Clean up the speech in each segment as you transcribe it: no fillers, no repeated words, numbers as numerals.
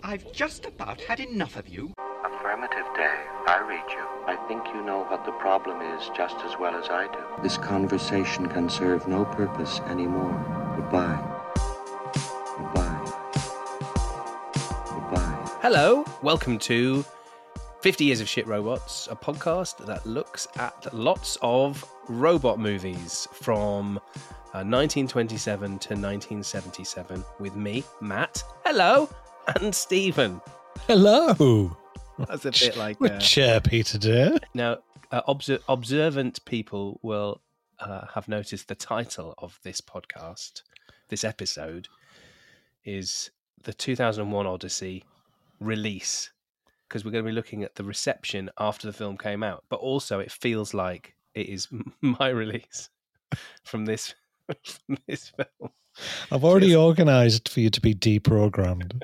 I've just about had enough of you. Affirmative, Dave. I read you. I think you know what the problem is just as well as I do. This conversation can serve no purpose anymore. Goodbye. Goodbye. Goodbye. Hello, welcome to 50 Years of Shit Robots, a podcast that looks at lots of robot movies from 1927 to 1977 with me, Matt. Hello, and Stephen. Hello. That's a bit like... We're chirpy today. Now, observant people will have noticed the title of this podcast, this episode, is the 2001 Odyssey release, because we're going to be looking at the reception after the film came out, but also it feels like it is my release from this film. I've already organised for you to be deprogrammed.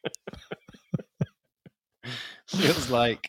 feels like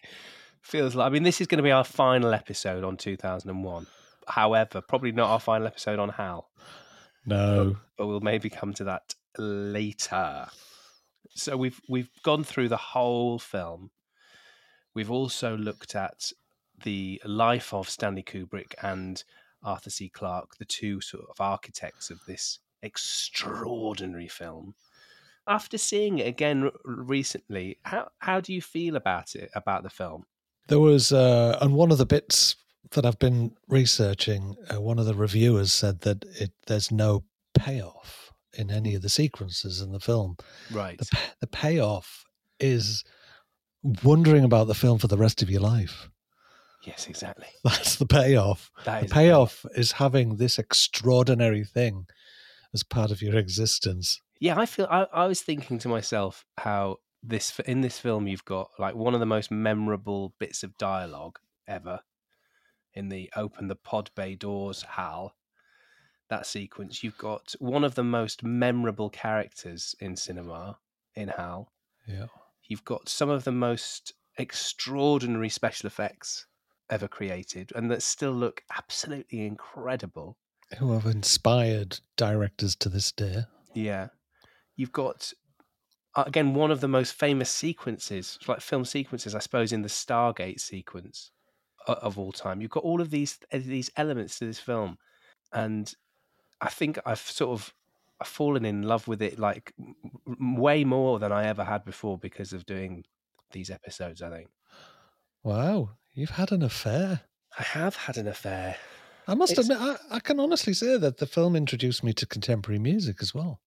I mean, this is going to be our final episode on 2001. However, probably not our final episode on HAL. No. But we'll maybe come to that later. So we've gone through the whole film. We've also looked at the life of Stanley Kubrick and Arthur C. Clarke, the two sort of architects of this extraordinary film. After seeing it again recently, how do you feel about it, about the film? There was, on one of the bits that I've been researching, one of the reviewers said that there's no payoff in any of the sequences in the film. Right. The payoff is wondering about the film for the rest of your life. Yes, exactly. That's the payoff. The payoff is having this extraordinary thing as part of your existence. Yeah, I was thinking to myself how in this film you've got like one of the most memorable bits of dialogue ever in the open the pod bay doors, HAL. That sequence, you've got one of the most memorable characters in cinema in HAL. Yeah. You've got some of the most extraordinary special effects ever created and that still look absolutely incredible. Who have inspired directors to this day. Yeah. You've got, again, one of the most famous sequences, like film sequences, I suppose, in the Stargate sequence of all time. You've got all of these elements to this film. And I think I've fallen in love with it like way more than I ever had before because of doing these episodes, I think. Wow, you've had an affair. I have had an affair. I must admit, I can honestly say that the film introduced me to contemporary music as well.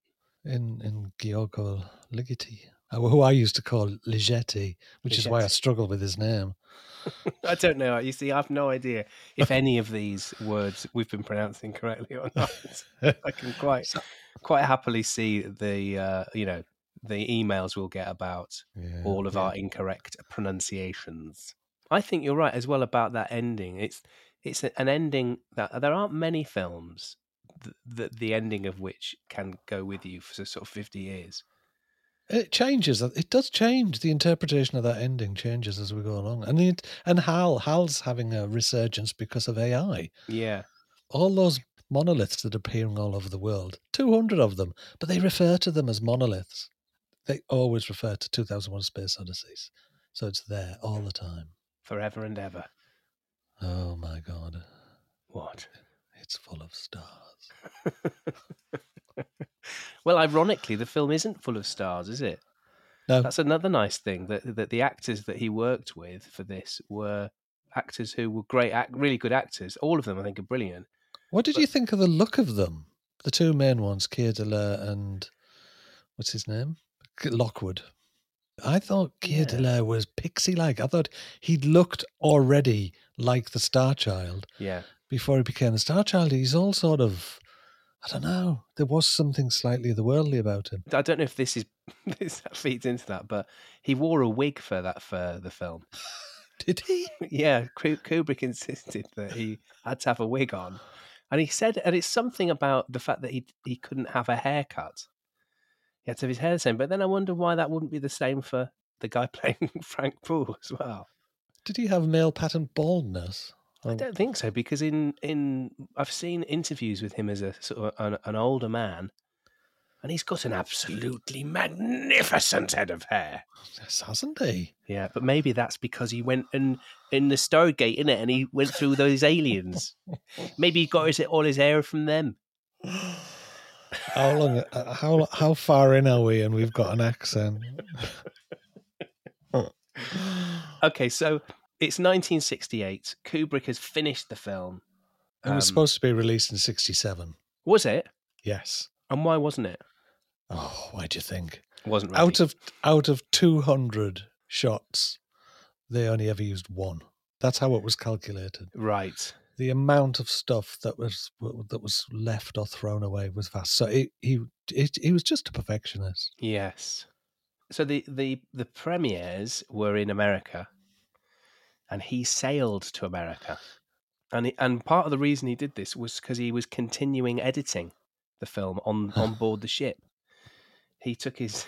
In Gioacchino Ligeti, who I used to call Ligeti, which is why I struggle with his name. I don't know. You see, I have no idea if any of these words we've been pronouncing correctly or not. I can quite happily see the the emails we'll get about all of our incorrect pronunciations. I think you're right as well about that ending. It's an ending that there aren't many films that the ending of which can go with you for sort of 50 years. It changes. It does change. The interpretation of that ending changes as we go along. And HAL's having a resurgence because of AI. Yeah. All those monoliths that are appearing all over the world, 200 of them, but they refer to them as monoliths. They always refer to 2001: Space Odyssey. So it's there all the time. Forever and ever. Oh my God. What? It's full of stars. Well, ironically, the film isn't full of stars, is it? No. That's another nice thing, that the actors that he worked with for this were actors who were great, really good actors. All of them, I think, are brilliant. What did you think of the look of them? The two main ones, Keir Dullea and what's his name? Lockwood. I thought Keir Dullea was pixie-like. I thought he'd looked already like the Star Child. Yeah. Before he became the Star Child, he's all sort of, I don't know, there was something slightly otherworldly about him. I don't know if this feeds into that, but he wore a wig for the film. Did he? Yeah, Kubrick insisted that he had to have a wig on. And he said, and it's something about the fact that he couldn't have a haircut. He had to have his hair the same. But then I wonder why that wouldn't be the same for the guy playing Frank Poole as well. Did he have male pattern baldness? I don't think so, because in I've seen interviews with him as a sort of an older man, And he's got an absolutely magnificent head of hair. Yes, hasn't he? Yeah, but maybe that's because he went in the Stargate, innit? And he went through those aliens. Maybe he got all his hair from them. How long? How far in are we? And we've got an accent. Okay, so it's 1968. Kubrick has finished the film. It was supposed to be released in 1967. Was it? Yes. And why wasn't it? Oh, why do you think? Wasn't ready. Out of 200 shots, they only ever used one. That's how it was calculated. Right. The amount of stuff that was left or thrown away was vast. So he was just a perfectionist. Yes. So the premieres were in America, and he sailed to America, and part of the reason he did this was because he was continuing editing the film on board the ship. He took his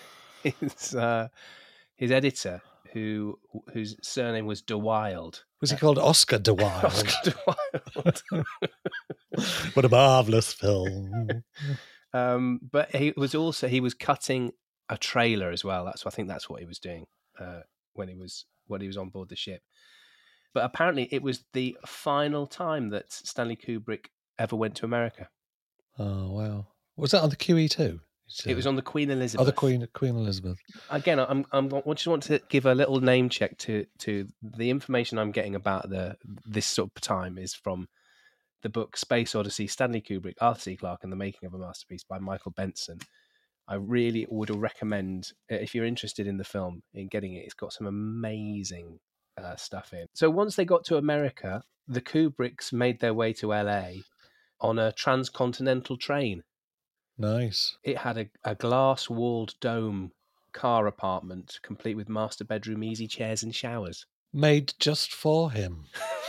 editor, whose surname was De Wilde. Was he called Oscar De Wilde? Oscar De Wilde. What a marvelous film! But he was cutting a trailer as well. I think that's what he was doing when he was on board the ship. But apparently, it was the final time that Stanley Kubrick ever went to America. Oh wow! Was that on the QE2? It was on the Queen Elizabeth. Oh, the Queen Elizabeth. Again, I just want to give a little name check to the information I'm getting about this sort of time is from the book Space Odyssey, Stanley Kubrick, Arthur C. Clarke, and the Making of a Masterpiece by Michael Benson. I really would recommend, if you're interested in the film, in getting it. It's got some amazing stuff in. So once they got to America, the Kubricks made their way to LA on a transcontinental train. Nice. It had a glass-walled dome car apartment, complete with master bedroom, easy chairs and showers. Made just for him.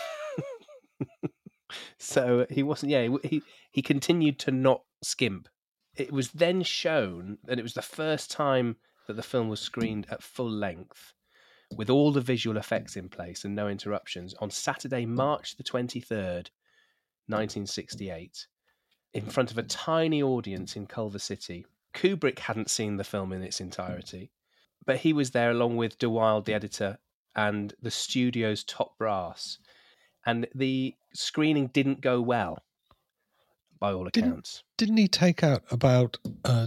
So he wasn't, he continued to not skimp. It was then shown, and it was the first time that the film was screened at full length, with all the visual effects in place and no interruptions, on Saturday, March the 23rd, 1968. In front of a tiny audience in Culver City. Kubrick hadn't seen the film in its entirety, but he was there along with De Wilde, the editor, and the studio's top brass. And the screening didn't go well, by all accounts. Didn't he take out about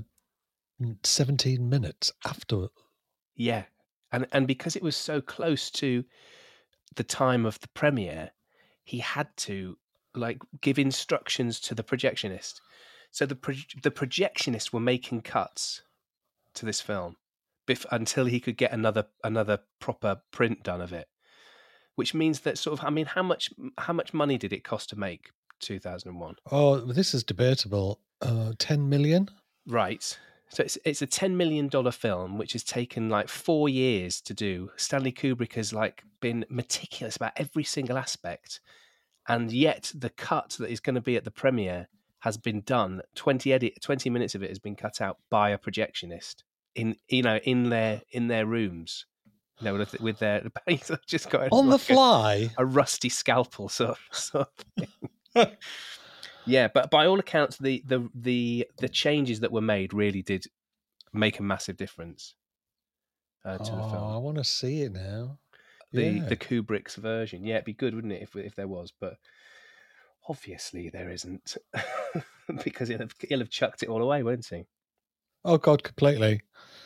17 minutes after? Yeah. And because it was so close to the time of the premiere, he had to give instructions to the projectionist. So the projectionists were making cuts to this film until he could get another proper print done of it. Which means that how much money did it cost to make 2001? Oh, this is debatable. 10 million? Right. So it's a $10 million film, which has taken 4 years to do. Stanley Kubrick has been meticulous about every single aspect. And yet the cut that is going to be at the premiere has been done. 20 minutes of it has been cut out by a projectionist in their rooms, with their just got on the fly a rusty scalpel sort of thing. Yeah, but by all accounts, the changes that were made really did make a massive difference to the film. I want to see it now. The Kubrick's version. Yeah, it'd be good, wouldn't it, if there was? But obviously there isn't, because he'll have chucked it all away, won't he? Oh God, completely.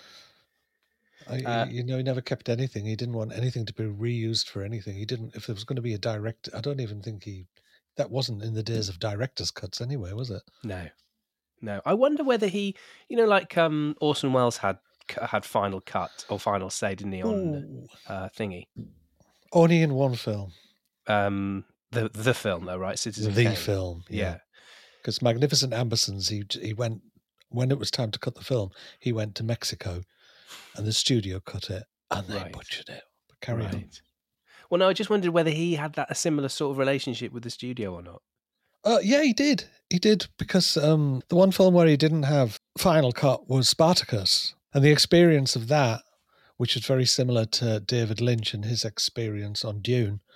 He never kept anything. He didn't want anything to be reused for anything. He didn't. If there was going to be a direct, I don't even think that wasn't in the days of director's cuts anyway, was it? No. I wonder whether he, Orson Welles had final cut or final say, didn't he, on Thingy? Only in one film. The film, though, right? Citizen Kane. The film, yeah. Because Magnificent Ambersons, he went, when it was time to cut the film, he went to Mexico, and the studio cut it, and they butchered it. But carry on. Well, no, I just wondered whether he had a similar sort of relationship with the studio or not. Yeah, he did. He did, because the one film where he didn't have final cut was Spartacus. And the experience of that, which is very similar to David Lynch and his experience on Dune,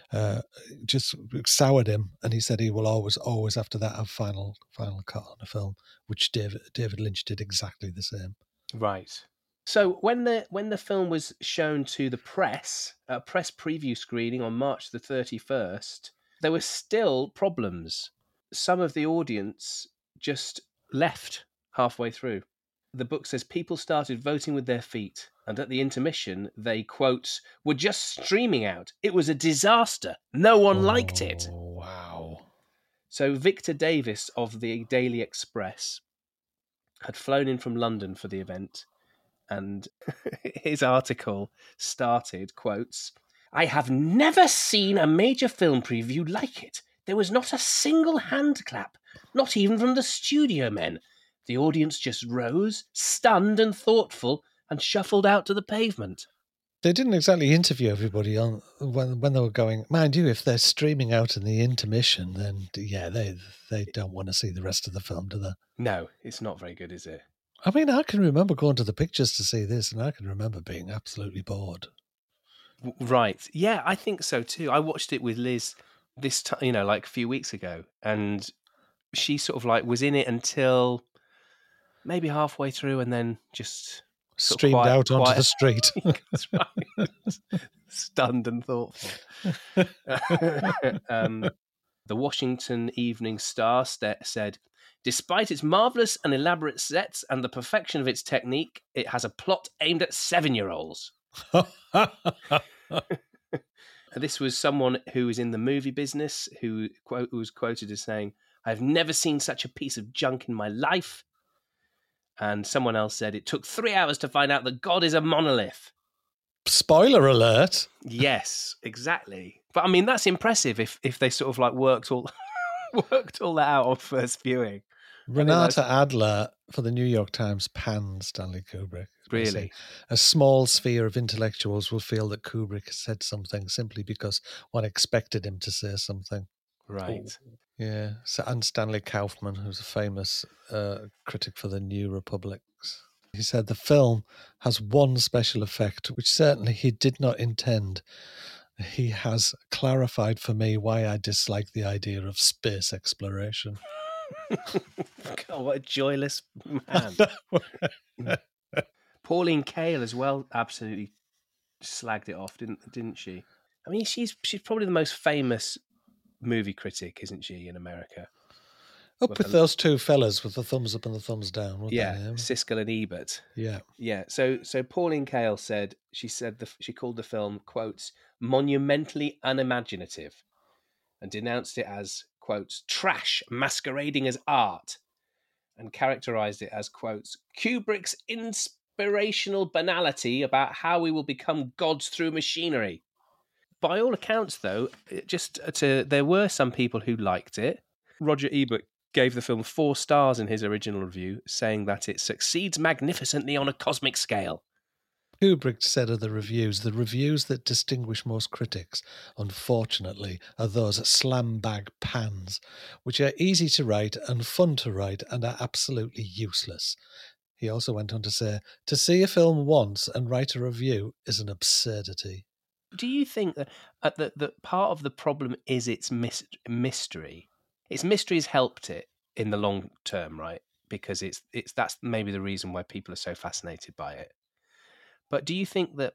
just soured him, and he said he will always after that have final cut on a film, which David Lynch did exactly the same. Right. So when the film was shown to the press at a press preview screening on March the 31st, there were still problems. Some of the audience just left halfway through. The book says people started voting with their feet, and at the intermission, they, quote, were just streaming out. It was a disaster. No one liked it. Wow. So Victor Davis of the Daily Express had flown in from London for the event, and his article started, quotes, I have never seen a major film preview like it. There was not a single hand clap, not even from the studio men. The audience just rose, stunned and thoughtful, and shuffled out to the pavement. They didn't exactly interview everybody on when they were going. Mind you, if they're streaming out in the intermission, then yeah, they don't want to see the rest of the film, do they? No, it's not very good, is it? I mean, I can remember going to the pictures to see this, and I can remember being absolutely bored. Right. Yeah, I think so too. I watched it with Liz this time, like a few weeks ago, and she sort of like was in it until maybe halfway through, and then just streamed out onto the street. That's right. Stunned and thoughtful. The Washington Evening Star said, despite its marvelous and elaborate sets and the perfection of its technique, it has a plot aimed at 7-year-olds. This was someone who was in the movie business who was quoted as saying, I've never seen such a piece of junk in my life. And someone else said, it took 3 hours to find out that God is a monolith. Spoiler alert. Yes, exactly. But I mean, that's impressive if they sort of like worked all that out on first viewing. Renata Adler for the New York Times panned Stanley Kubrick. Really? A small sphere of intellectuals will feel that Kubrick said something simply because one expected him to say something. Right. Yeah. So, and Stanley Kaufman, who's a famous critic for the New Republic, he said the film has one special effect, which certainly he did not intend. He has clarified for me why I dislike the idea of space exploration. God, what a joyless man. Pauline Kael as well absolutely slagged it off, didn't she? I mean, she's probably the most famous movie critic, isn't she, in America? Up with those two fellas with the thumbs up and the thumbs down. Yeah, Siskel and Ebert. Yeah. Yeah. So Pauline Kael said she called the film, quotes, monumentally unimaginative, and denounced it as, quotes, trash masquerading as art, and characterized it as, quotes, Kubrick's inspirational banality about how we will become gods through machinery. By all accounts, though, there were some people who liked it. Roger Ebert gave the film 4 stars in his original review, saying that it succeeds magnificently on a cosmic scale. Kubrick said of the reviews that distinguish most critics, unfortunately, are those slam bag pans, which are easy to write and fun to write and are absolutely useless. He also went on to say, to see a film once and write a review is an absurdity. Do you think that part of the problem is its mystery? Its mystery has helped it in the long term, right? Because that's maybe the reason why people are so fascinated by it. But do you think that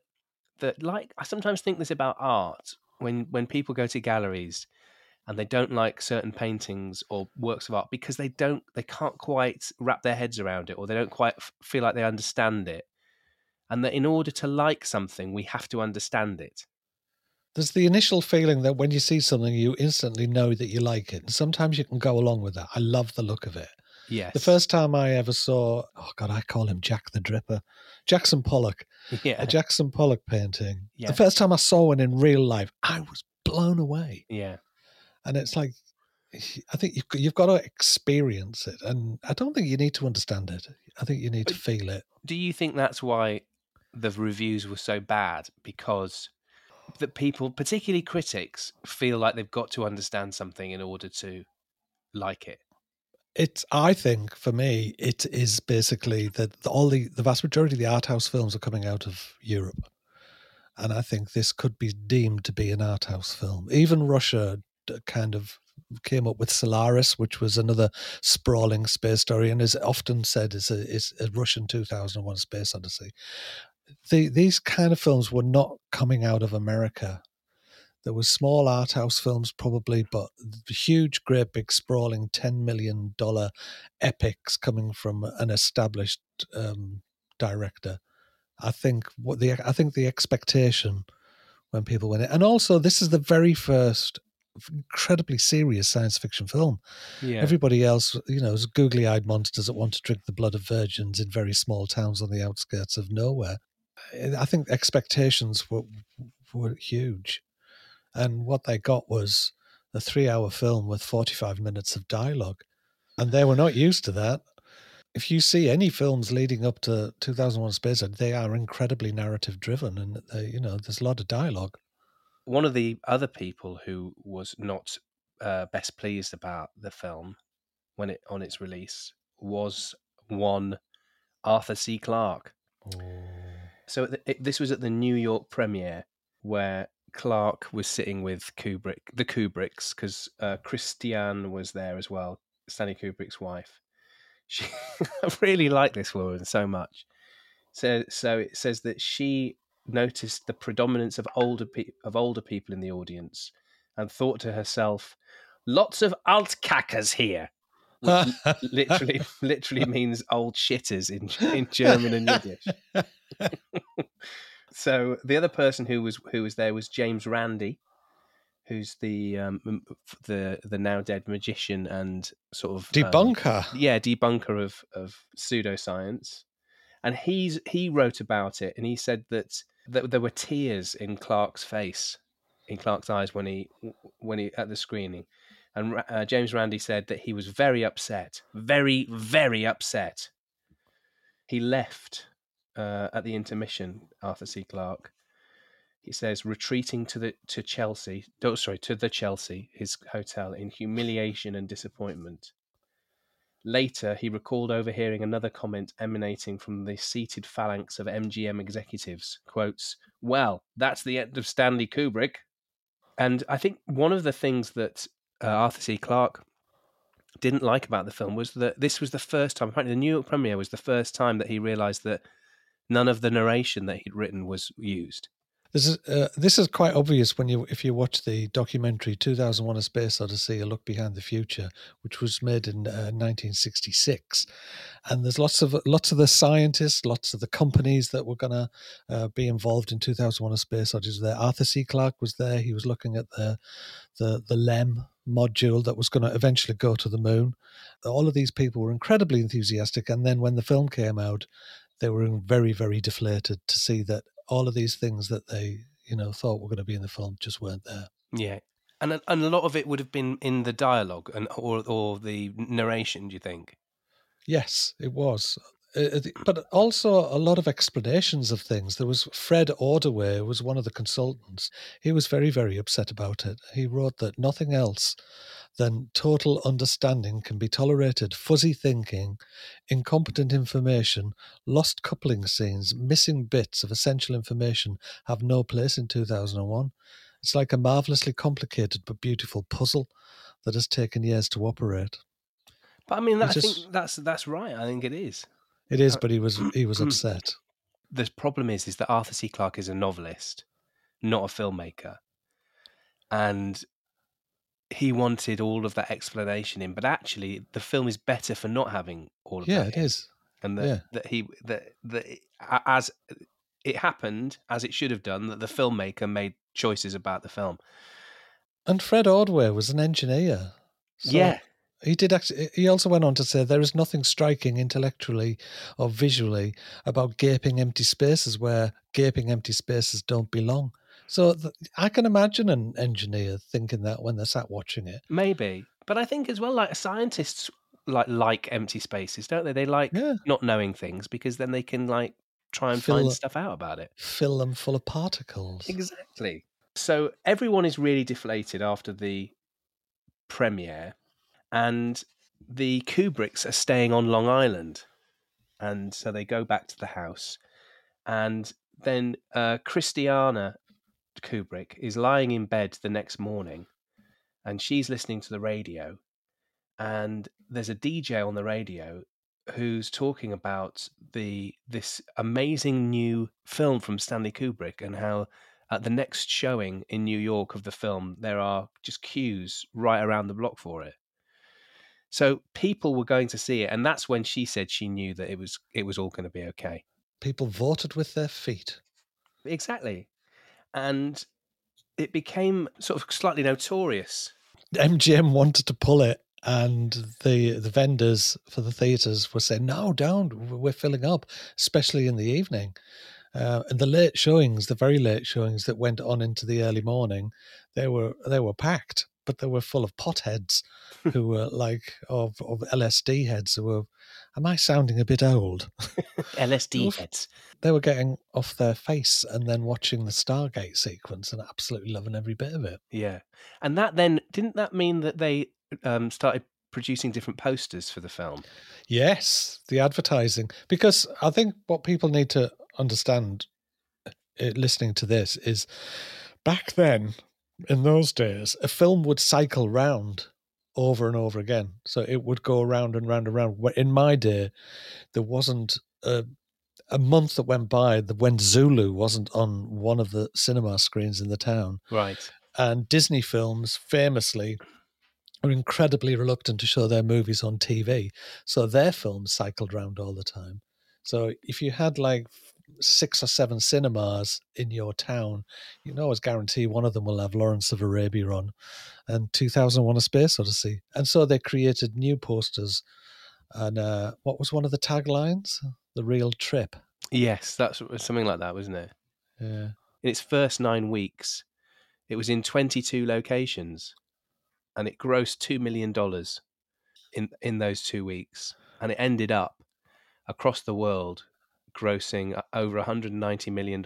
like, I sometimes think this about art, when people go to galleries and they don't like certain paintings or works of art because they can't quite wrap their heads around it, or they don't quite feel like they understand it, and that in order to like something, we have to understand it. There's the initial feeling that when you see something, you instantly know that you like it. And sometimes you can go along with that. I love the look of it. Yes. The first time I ever saw, I call him Jack the Dripper, Jackson Pollock. Yeah. A Jackson Pollock painting. Yeah. The first time I saw one in real life, I was blown away. Yeah. And it's like, I think you've got to experience it. And I don't think you need to understand it. I think you need to feel it. Do you think that's why the reviews were so bad? Because that people, particularly critics, feel like they've got to understand something in order to like it? I think for me, it is basically that the vast majority of the art house films are coming out of Europe. And I think this could be deemed to be an art house film. Even Russia kind of came up with Solaris, which was another sprawling space story, and is often said is a Russian 2001: Space Odyssey. These kind of films were not coming out of America. There was small art house films probably, but the huge, great, big, sprawling $10 million epics coming from an established director. I think the expectation when people went in, and also this is the very first incredibly serious science fiction film. Yeah. Everybody else, is googly-eyed monsters that want to drink the blood of virgins in very small towns on the outskirts of nowhere. I think expectations were huge. And what they got was a 3-hour film with 45 minutes of dialogue. And they were not used to that. If you see any films leading up to 2001: Space Odyssey, they are incredibly narrative driven, and there's a lot of dialogue. One of the other people who was not best pleased about the film on its release was one Arthur C. Clarke. So this was at the New York premiere, where Clarke was sitting with the Kubricks, because Christiane was there as well, Stanley Kubrick's wife. I really like this woman so much. So it says that she noticed the predominance of older people in the audience and thought to herself, "Lots of altkackers here," which literally means old shitters in German and Yiddish. So the other person who was there was James Randi, who's the now dead magician and sort of debunker. Debunker of pseudoscience. And he wrote about it, and he said that there were tears in Clarke's face, in Clarke's eyes when he at the screening. And James Randi said that he was very upset, very, very upset. He left at the intermission, Arthur C. Clarke. He says, retreating to the Chelsea, his hotel, in humiliation and disappointment. Later, he recalled overhearing another comment emanating from the seated phalanx of MGM executives. Quotes, "Well, that's the end of Stanley Kubrick." And I think one of the things that Arthur C. Clarke didn't like about the film was that this was the first time, apparently the New York premiere was the first time that he realised that none of the narration that he'd written was used. This is quite obvious if you watch the documentary 2001: A Space Odyssey, A Look Behind the Future, which was made in 1966, and there's lots of the scientists, lots of the companies that were going to be involved in 2001: A Space Odyssey there. Arthur C. Clarke was there. He was looking at the LEM module that was going to eventually go to the moon. All of these people were incredibly enthusiastic, and then when the film came out, they were very, very deflated to see that all of these things that they, thought were going to be in the film just weren't there. Yeah, and a lot of it would have been in the dialogue or the narration. Do you think? Yes, it was, but also a lot of explanations of things. There was Fred Ordway, who was one of the consultants. He was very, very upset about it. He wrote that nothing else than total understanding can be tolerated. Fuzzy thinking, incompetent information, lost coupling scenes, missing bits of essential information have no place in 2001. It's like a marvelously complicated but beautiful puzzle that has taken years to operate. But I mean, I think that's right. I think it is. It is, but he was upset. The problem is that Arthur C. Clarke is a novelist, not a filmmaker, and he wanted all of that explanation in, but actually the film is better for not having all of that. Yeah, it is. And that as it happened, as it should have done, that the filmmaker made choices about the film. And Fred Ordway was an engineer. So yeah. He did actually. He also went on to say there is nothing striking intellectually or visually about gaping empty spaces where gaping empty spaces don't belong. So I can imagine an engineer thinking that when they're sat watching it. Maybe. But I think as well, like scientists like empty spaces, don't they? They like not knowing things because then they can try and find stuff out about it. Fill them full of particles. Exactly. So everyone is really deflated after the premiere, and the Kubricks are staying on Long Island. And so they go back to the house, and then Christiana Kubrick is lying in bed the next morning, and she's listening to the radio, and there's a DJ on the radio who's talking about this amazing new film from Stanley Kubrick, and how at the next showing in New York of the film, there are just queues right around the block for it. So people were going to see it, and that's when she said she knew that it was all going to be okay. People voted with their feet. Exactly. And it became sort of slightly notorious. MGM wanted to pull it, and the vendors for the theatres were saying, no, don't, we're filling up, especially in the evening. And the late showings, the very late showings that went on into the early morning, they were packed, but they were full of potheads who were like, of LSD heads who were, am I sounding a bit old? LSD heads. They were getting off their face and then watching the Stargate sequence and absolutely loving every bit of it. Yeah. And that then, didn't that mean that they started producing different posters for the film? Yes, the advertising. Because I think what people need to understand listening to this is back then, in those days, a film would cycle round over and over again. So it would go round and round and round. In my day, there wasn't a month that went by when Zulu wasn't on one of the cinema screens in the town. Right. And Disney films famously are incredibly reluctant to show their movies on TV. So their films cycled round all the time. So if you had like 6 or 7 cinemas in your town, you can always guarantee one of them will have Lawrence of Arabia on and 2001: A Space Odyssey. And so they created new posters. And what was one of the taglines? The real trip. Yes, that's something like that, wasn't it? Yeah. In its first 9 weeks, it was in 22 locations, and it grossed $2 million in those 2 weeks. And it ended up across the world grossing over $190 million.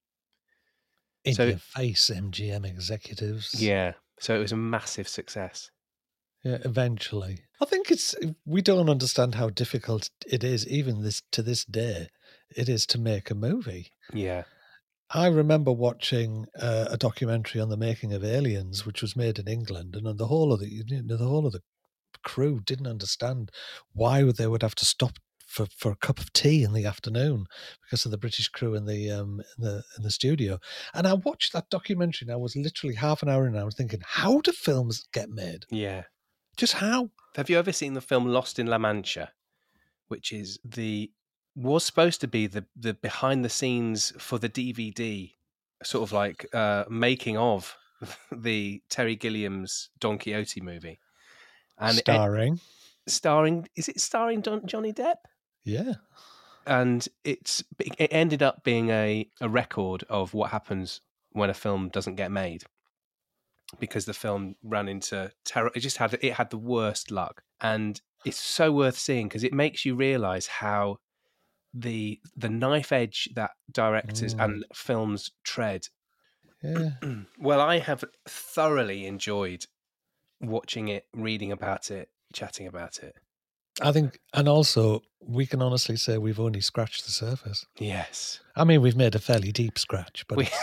In your face, MGM executives. Yeah. So it was a massive success. Yeah, eventually. I think we don't understand how difficult it is, even to this day, it is to make a movie. Yeah. I remember watching a documentary on the making of Aliens, which was made in England, and the whole of the crew didn't understand why they would have to stop for a cup of tea in the afternoon because of the British crew in the studio. And I watched that documentary, and I was literally half an hour in, and I was thinking, how do films get made? Yeah. Just how? Have you ever seen the film Lost in La Mancha, which is was supposed to be the behind the scenes for the DVD, sort of like making of the Terry Gilliam's Don Quixote movie, and starring, is it starring Johnny Depp? Yeah. And it ended up being a record of what happens when a film doesn't get made, because the film ran into terror. It had the worst luck, and it's so worth seeing because it makes you realize how the knife edge that directors and films tread. Yeah. Well, I have thoroughly enjoyed watching it, reading about it, chatting about it. I think, and also we can honestly say we've only scratched the surface. Yes. I mean, we've made a fairly deep scratch, but we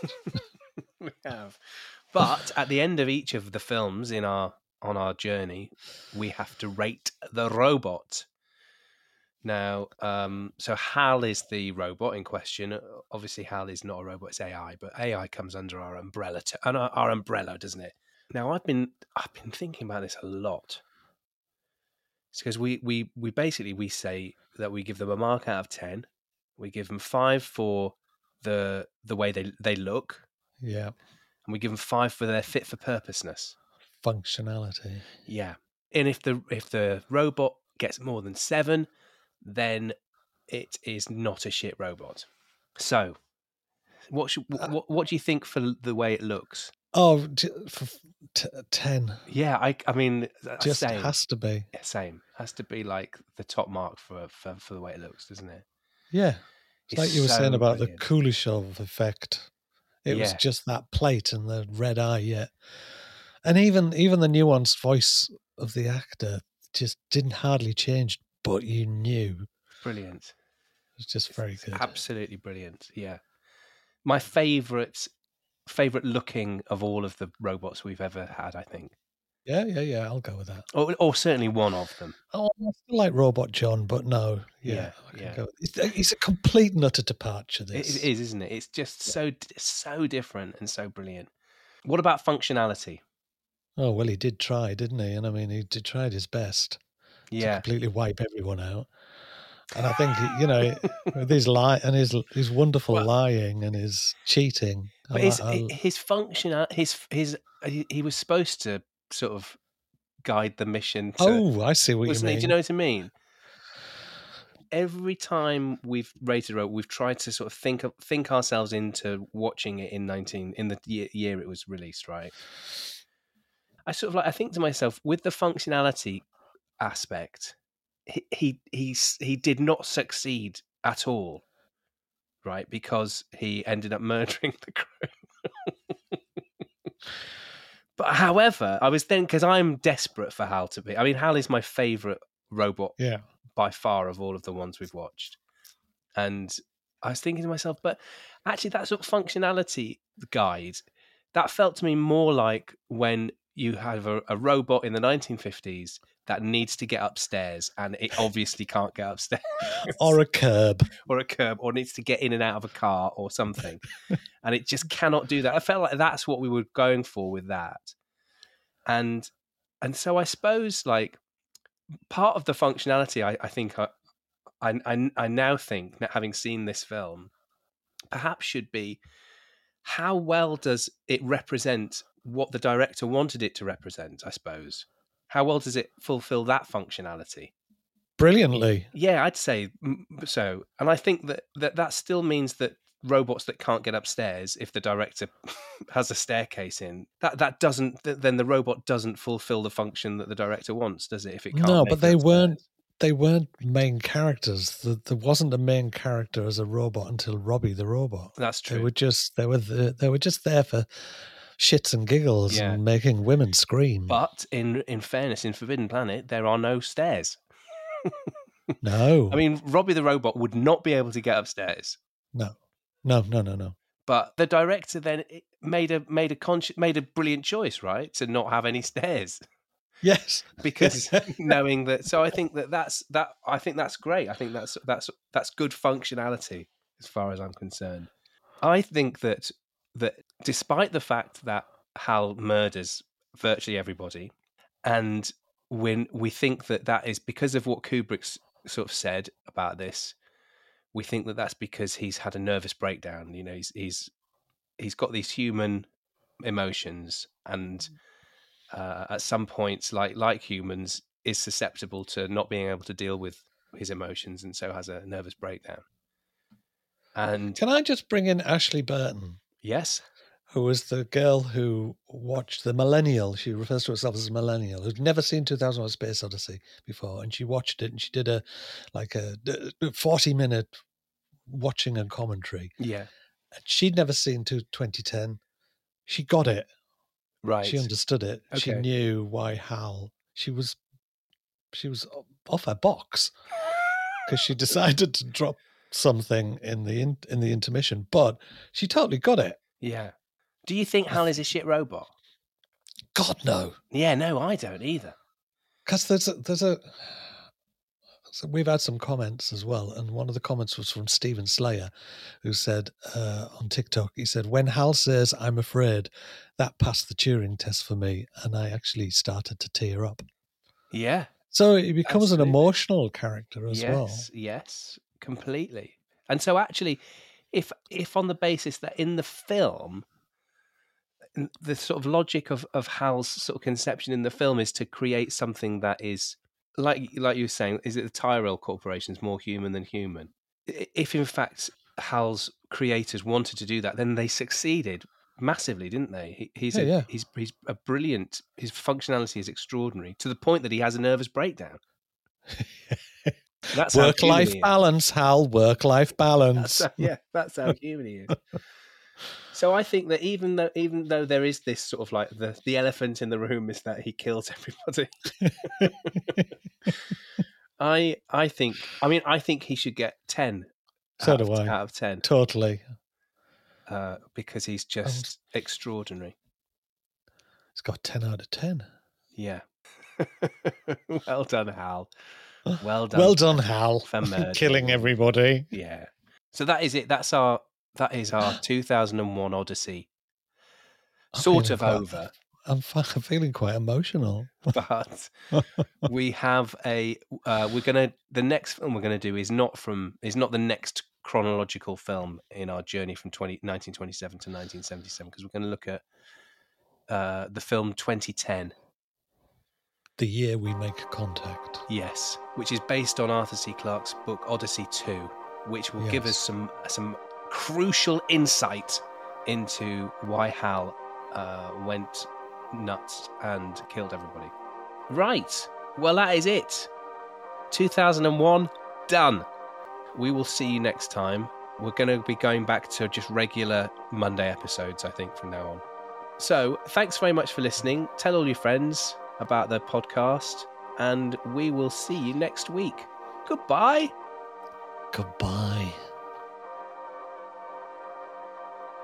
have. But at the end of each of the films on our journey, we have to rate the robot. Now, so Hal is the robot in question. Obviously, Hal is not a robot; it's AI. But AI comes under our umbrella, our umbrella, doesn't it? Now, I've been thinking about this a lot. It's because we basically say that we give them a mark out of 10. We give them 5 for the way they look. Yeah. And we give them 5 for their fit for purposeness, functionality. Yeah. And if the robot gets more than 7, then it is not a shit robot. So, what do you think for the way it looks? Oh, for 10. Yeah, I mean, just same. Has to be. Yeah, same. Has to be like the top mark for the way it looks, doesn't it? Yeah. It's like you were saying about brilliant. The Kuleshov effect. It was just that plate and the red eye, yeah. And even the nuanced voice of the actor just didn't hardly change, but you knew. Brilliant. It's just very good. Absolutely brilliant, yeah. my favourite looking of all of the robots we've ever had, I think. Yeah. I'll go with that. Or certainly one of them. Oh, I still like Robot John, but no. Yeah, I can yeah. go. It's a complete and utter departure. This It is, isn't it? It's just so different and so brilliant. What about functionality? Oh well, he did try, didn't he? And I mean, he did tried his best to completely wipe everyone out. And I think with his lie and his wonderful lying and his cheating. But his function, he was supposed to sort of guide the mission. I see what you mean. Do you know what I mean? Every time we've rated a robot, we've tried to sort of think ourselves into watching it in the year it was released, right? I think to myself, with the functionality aspect, he did not succeed at all, right? Because he ended up murdering the crew. But however, I was then, because I'm desperate for Hal to be. I mean, Hal is my favourite robot by far of all of the ones we've watched. And I was thinking to myself, but actually that sort of functionality guide, that felt to me more like when you have a robot in the 1950s that needs to get upstairs and it obviously can't get upstairs. Or a curb, or needs to get in and out of a car or something. And it just cannot do that. I felt like that's what we were going for with that. And so I suppose like part of the functionality, I think I now think, having seen this film, perhaps should be how well does it represent what the director wanted it to represent, I suppose. How well does it fulfill that functionality? Brilliantly. Yeah, I'd say so. And I think that still means that robots that can't get upstairs, if the director has a staircase in, that doesn't, then the robot doesn't fulfill the function that the director wants, does it? If it can't. No, but they weren't main characters. There wasn't a main character as a robot until Robbie the robot. That's true. They were just there for shits and giggles and making women scream. But in fairness, in Forbidden Planet, there are no stairs. No. I mean, Robbie the robot would not be able to get upstairs. No. But the director then made a brilliant choice, right, to not have any stairs. Yes, because knowing that. So I think that's great. I think that's good functionality as far as I'm concerned. I think that despite the fact that Hal murders virtually everybody, and when we think that is because of what Kubrick's sort of said about this, we think that that's because he's had a nervous breakdown. You know, he's got these human emotions, and at some points, like humans, is susceptible to not being able to deal with his emotions, and so has a nervous breakdown. And can I just bring in Ashley Burton? Yes. Who was the girl who watched the millennial. She refers to herself as a millennial who'd never seen 2001: Space Odyssey before, and she watched it and she did a 40-minute watching and commentary. Yeah, and she'd never seen 2010. She got it. Right. She understood it. Okay. She knew why Hal. She was off her box because she decided to drop something in the intermission, but she totally got it. Yeah. Do you think Hal is a shit robot? God, no. Yeah, no, I don't either. Because we've had some comments as well, and one of the comments was from Stephen Slayer, who said on TikTok, he said, when Hal says, "I'm afraid," that passed the Turing test for me, and I actually started to tear up. Yeah. So he becomes an emotional character as well. Yes, completely. And so actually, if on the basis that in the film, the sort of logic of Hal's sort of conception in the film is to create something that is, like you were saying, is it the Tyrell Corporation's more human than human? If in fact Hal's creators wanted to do that, then they succeeded massively, didn't they? He's a brilliant. His functionality is extraordinary to the point that he has a nervous breakdown. That's work-life balance, Hal. Work-life balance. That's how human he is. So I think that even though there is this sort of like the elephant in the room is that he kills everybody. I think he should get 10. So do I. Out of 10. Totally. because he's just extraordinary. It's got 10 out of 10. Yeah. Well done, Hal. Well done. Well done, Hal. For murdering Killing me. everybody. Yeah. So that is it. That is our 2001 Odyssey. Sort of over. I'm feeling quite emotional. But we have the next film we're gonna do is not the next chronological film in our journey from 1927 to 1977, because we're going to look at the film 2010. The Year We Make Contact. Yes, which is based on Arthur C. Clarke's book Odyssey 2, which will give us some crucial insight into why Hal went nuts and killed everybody. Right. Well, that is it. 2001, done. We will see you next time. We're going to be going back to just regular Monday episodes, I think, from now on. So, thanks very much for listening. Tell all your friends about the podcast, and we will see you next week. Goodbye. Goodbye.